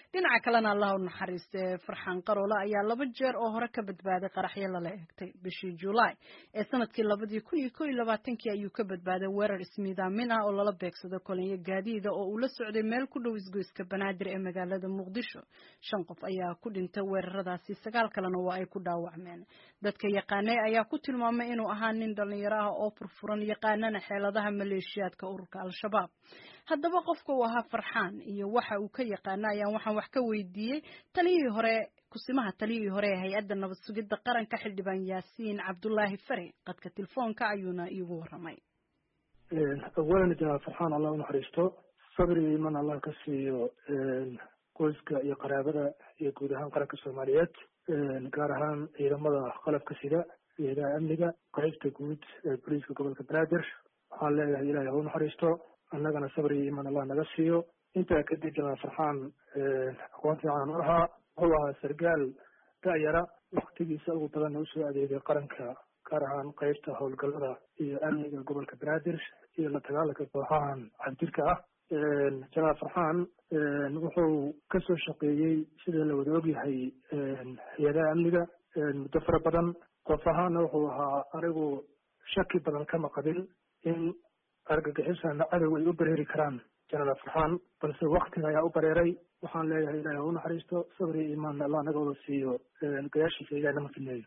dhinaca kalena Allah u naxariistay Farxaan Qaroole ayaa 2 jeer oo hore ka badbaaday qaraxyo la eegtay bishii July ee sanadkii 2021 ayuu ka badbaaday weerar ismiidaamin ah oo lala beegsaday kolonyo gaadiida oo uu la socday meel ku dhow isgoyska Banaadir ee magaalada Muqdisho 5 qof ayaa ku dhintay weeraradaasi 9 kalena waa ay ku dhaawacmeen dadka yaqaanay ayaa ku tilmaamay inuu ahaa nin dhalinyaro ah oo furfuran yaqaanana xeeladaha maleeshiyaadka ururka Al-Shabaab haddaba qofka uu ahaa Farxaan iyo waxa uu ka yaqaanay ayaan waxaan wax ka weydiiyay taliyihii hore kusimaha taliyihii hore ee hay'adda nabad sugidda qaranka xildhibaan Yaasiin Cabdullaahi Fare qadka telefoonka ayuuna iigu waramay أولاً جاء فرحان الله ونحرسته صبري من الله كسيو qoyska iyo qaraabada iyo guud ahaan qaranka Soomaaliyeed gaar ahaan ciidamada qalabka sida iyo amniga qaybta guud ee booliska gobolka Banaadir waxaan leeyahay Ilaahay ha u naxariisto annagana sabri iyo iimaan Allah naga siiyo inta ka dibna Farxaan aqoon fiican u lahaa wuxuu ahaa sargaal daayara waqtigiisa ugu badan u soo adeegay qaranka gaar ahaan qaybta howlgallada iyo amniga gobolka Banaadir iyo la dagaalanka kooxahan xadgudubka ah janaab Farxaan wuxuu ka soo shaqeeyay sida la wada ogyahay hay'adaha amniga muddo fara badan qof ahaana wuxuu ahaa anigu shaki badan kama qabin in argagixisana cadow ay u bareeri karaan janaab Farxaan balse waqtiga ayaa u bareeray waxaan leeyahay Ilaahay ha u naxariisto sabri iyo iimaan Allah naga wada siiyo gaashiisa Ilaahay nama fineeyo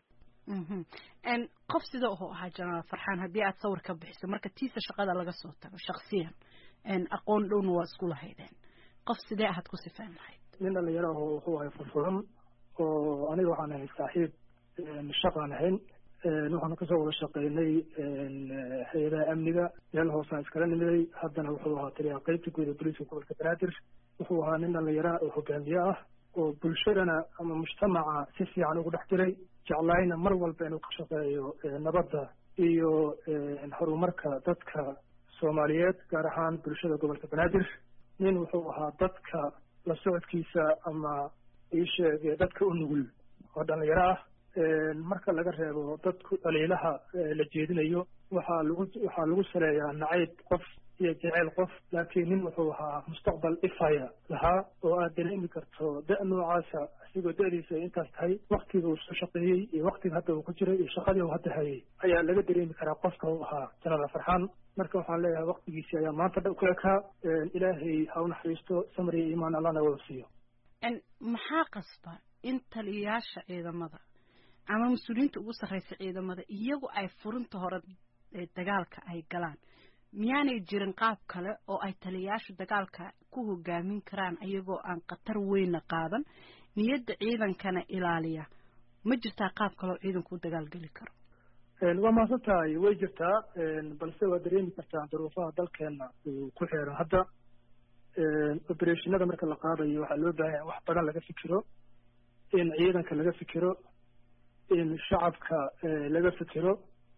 qof sida uu ahaa janaab Farxaan haddii aad sawir ka bixiso marka tiisa shaqada laga soo tago shakhsiyan aqoon dhowna waa isku lahaydeen qof sidee aad ku sifaan lahayd nin dhalinyaro ah wuxuu ahaa furfuran oo aniga waxaan ahay saaxiib shaqaan ahayn waxaan kasoo wada shaqeynay hay'adaha amniga meel hoose iskala nimiday haddana wuxuu ahaa taliyaha qaybta guud ee booliska gobolka Banaadir wuxuu ahaa nin dhalinyaro oo hogaamiye ah oo bulshadana ama mujtamaca si fiican ugu dhex jiray jeclaayna mar walba inuu ka shaqeeyo nabadda iyo horumarka dadka Soomaaliyeed gaar ahaan bulshada gobolka Banaadir nin wuxuu ahaa dadka la socodkiisa ama isheegay dadka u nugul oo dhalinyaro ah marka laga reebo dadku dhaliilaha la jeedinayo waxaa lagu saleeyaa nacayb qof iyo jacayl qof laakiin nin wuxuu ahaa mustaqbal ifaya lahaa oo aad dareemi karto da' noocaasa asigoo da'diisa intaas tahay waqtiga uu soo shaqeeyey iyo waqtiga hadda uu ku jiray iyo shaqadii uu hadda hayay ayaa laga dareemi karaa qofka uu ahaa janaab Farxaan marka waxaan leeyahay waqtigiisii ayaa maanta dhow ku ekaa Ilaahay ha u naxariisto samri iyo iimaan Allah naga wada siiyo maxaa qasba in taliyayaasha ciidamada ama mas'uuliyiinta ugu sarreysa ciidamada iyagu ay furinta hore dagaalka ay galaan miyaanay jirin qaab kale oo ay taliyayaasha dagaalka ku hogaamin karaan iyagoo aan khatar weyn qaadan niyadda ciidankana ilaaliya ma jirtaa qaab kale oo ciidanku u dagaal gali karo waa maasantahay way jirtaa balse waa dareemi kartaa duruufaha dalkeena ku xeeran hadda operationada marka la qaadayo waxaa loo baahan yahay wax badan laga fikiro in ciidanka laga fikiro in shacabka laga fikiro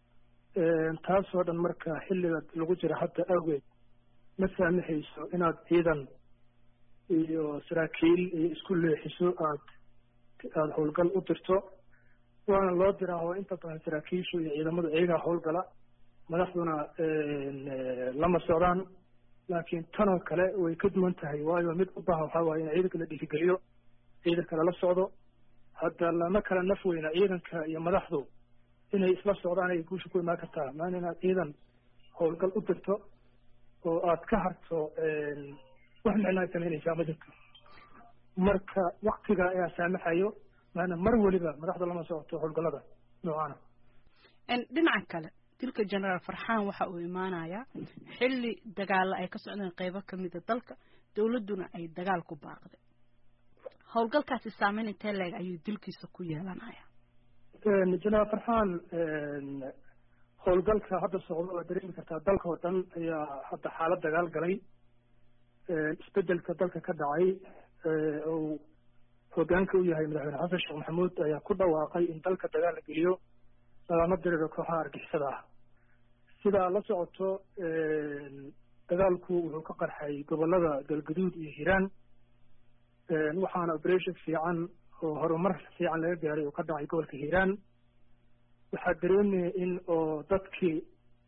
taasoo dhan marka xilliga lagu jira hadda awgeed ma saamaxayso inaad ciidan iyo saraakiil iyo isku leexiso aad howlgal u dirto waana loo diraa oo inta badan saraakiishu iyo ciidamadu iyagaa howlgala madaxduna lama socdaan laakiin tanoo kale way ka duwan tahay waayo mid u baahan waxaa waaye in ciidanka la dhiirigeliyo ciidanka lala socdo hadda lama kala naf weyna ciidanka iyo madaxdu inay isla socdaan ay guusha ku imaan kartaa maana inaad ciidan howlgal u dirto oo aad ka harto wax micnaa samaynaysaa ma jirto marka waqtiga ayaa saamaxayo maana mar waliba madaxda lama socoto howlgallada noocaana dhinaca kale dilka generaal Farxaan waxa uu imaanayaa xilli dagaal ay ka socdeen qaybo kamid ah dalka dawladuna ay dagaal ku baaqday howlgalkaasi saameyn intee leeg ayuu dilkiisa ku yeelanayaa generaal Farxaan howlgalka hadda socdo waa dareemi kartaa dalka oo dhan ayaa hadda xaalad dagaal galay isbedelka dalka ka dhacay oo hoggaanka u yahay madaxweyne xasan sheekh maxamuud ayaa ku dhawaaqay in dalka dagaal la geliyo lagama diriro kooxaha argixisada ah sidaa la socoto dagaalku wuxuu ka qarxay gobolada galgaduud iyo hiiraan waxaana operation fiican oo horumar fiican laga gaaray oo ka dhacay gobolka hiiraan waxaa dareemaya in oo dadkii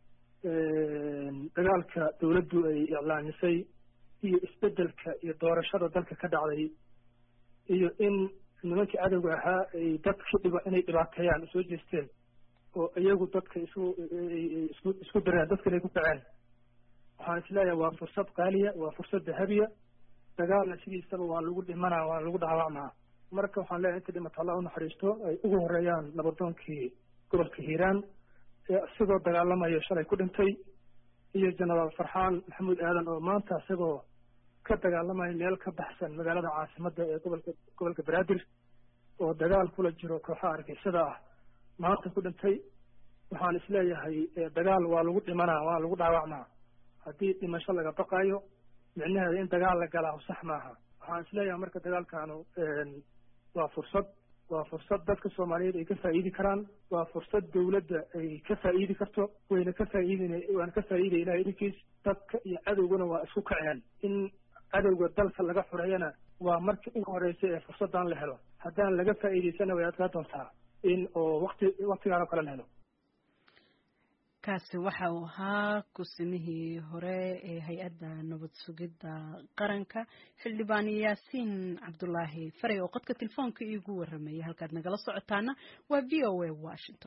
dagaalka dawladdu ay iclaamisay iyo isbedelka iyo doorashada dalka ka dhacday iyo in nimankii cadowga ahaa ay dadka inay dhibaateeyaan usoo jeesteen oo iyagu dadka isku dareen dadka inay ku kaceen waxaan isleeyahay waa fursad qaaliya waa fursad dahabiya dagaalna sidiisaba waa lagu dhimanaa waa lagu dhaawacmaa marka waxaan leeyahay inta dhimata allah u naxariisto ay ugu horeeyaan nabadoonkii gobolka hiiraan ee isagoo dagaalamayo shalay ku dhintay iyo jenaraal farxaan maxamuud aadan oo maanta isagoo ka dagaalamaya meel ka baxsan magaalada caasimadda ee gobolka banaadir oo dagaal kula jiro kooxaha argixisada ah maanta ku dhintay waxaan isleeyahay dagaal waa lagu dhimanaa waa lagu dhaawacmaa haddii dhimasho laga baqaayo micnaheeda in dagaal la galaa sax maaha waxaan isleeyahay marka dagaalkaanu waa fursad dadka soomaaliyeed ay ka faa'iidi karaan waa fursad dawladda ay ka faa'iidi karto waana ka faa'iiday ilahay idinkiis dadka iyo cadowgana waa isku kaceen in cadowga dalka laga xureeyana waa markii ugu horeysay ee fursaddan la helo haddaan laga faa'iidaysana way adkaa doontaa in oo waqtigaan oo kale la helo kaasi waxa uu ahaa kusimihii hore ee hay-adda nabad sugidda qaranka xildhibaan yaasiin cabdulaahi faray oo qodka telefoonka iigu waramayay halkaad nagala socotaana waa v o a washington